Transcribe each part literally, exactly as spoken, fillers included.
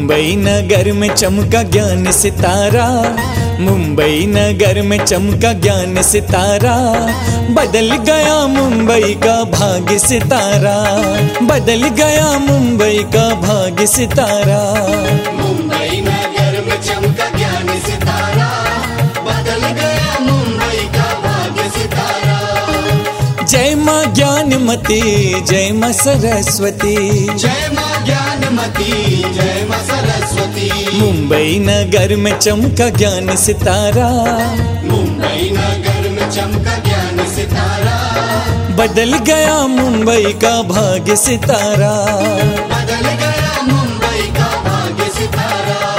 मुंबई नगर में चमका ज्ञान सितारा, मुंबई नगर में चमका ज्ञान सितारा, बदल गया मुंबई का भाग्य सितारा, बदल गया मुंबई का भाग्य सितारा। मुंबई नगर में चमका ज्ञान सितारा, बदल गया मुंबई का भाग्य सितारा। जय माँ ज्ञानमती, जय माँ सरस्वती, जय माँ ज्ञानमती, जय माँ सरस्वती। मुंबई नगर में चमका ज्ञान सितारा, मुंबई नगर में चमका ज्ञान सितारा, बदल गया मुंबई का भाग्य सितारा। बदल गया मुंबई का भाग्य सितारा।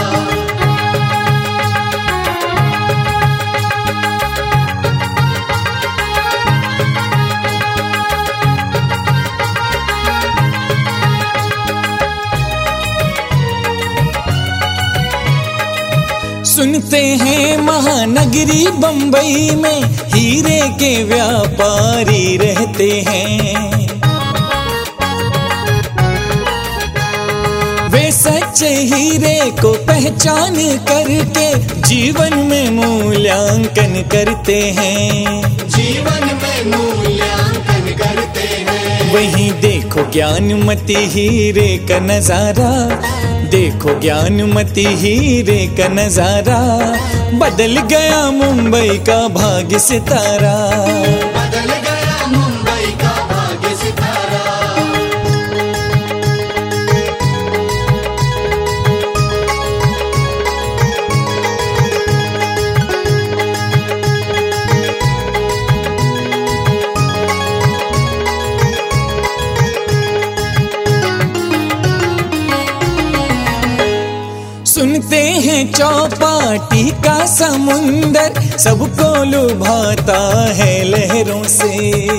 सुनते हैं महानगरी बंबई में हीरे के व्यापारी रहते हैं, वे सच्चे हीरे को पहचान करके जीवन में मूल्यांकन करते हैं, जीवन में मूल्यांकन करते हैं। वहीं देखो ज्ञानमती हीरे का नजारा, देखो ज्ञानमती हीरे का नजारा, बदल गया मुंबई का भाग्य सितारा। बदल गया मुंबई का भाग्य सितारा। सुनते हैं चौपाटी का समुंदर सबको लुभाता है लहरों से,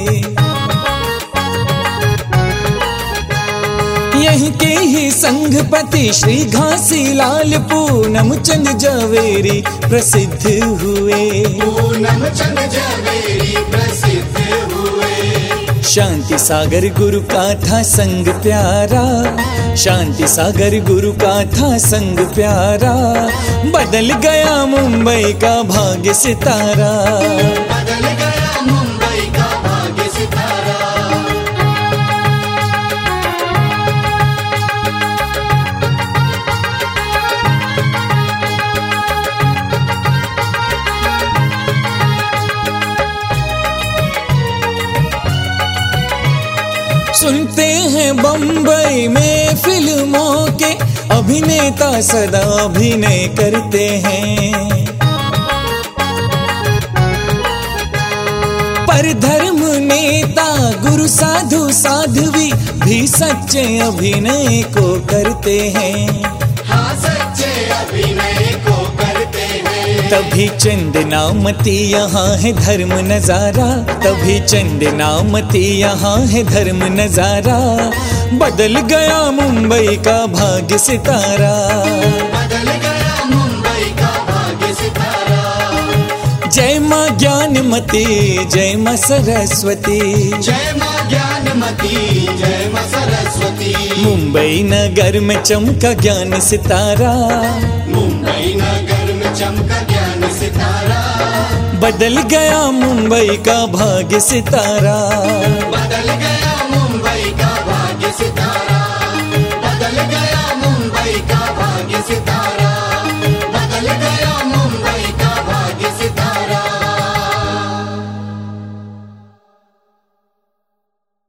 यहीं के ही संघपति श्री घासीलाल पूनम चंद जवेरी प्रसिद्ध हुए, पूनम चंद जवेरी प्रसिद्ध हुए। शांति सागर गुरु का था संग प्यारा, शांति सागर गुरु का था संग प्यारा, बदल गया मुंबई का भाग्य सितारा। बदल गया मुंबई का भाग्य सितारा। सुनते हैं बंबई में फिल्मों के अभिनेता सदा अभिनय करते हैं, पर धर्म नेता गुरु साधु साध्वी भी सच्चे अभिनय को करते हैं, हाँ सच्चे अभिनय को करते हैं। तभी चंदनामती यहाँ है धर्म नजारा, तभी चंदनामती यहाँ है धर्म नजारा, बदल गया मुंबई का भाग्य सितारा। बदल गया मुंबई का भाग्य सितारा। जय माँ ज्ञानमती, जय माँ सरस्वती, जय माँ ज्ञानमती, जय माँ सरस्वती। मुंबई नगर में चमका ज्ञान सितारा, मुंबई नगर में चमका ज्ञान सितारा, बदल गया मुंबई का भाग्य सितारा।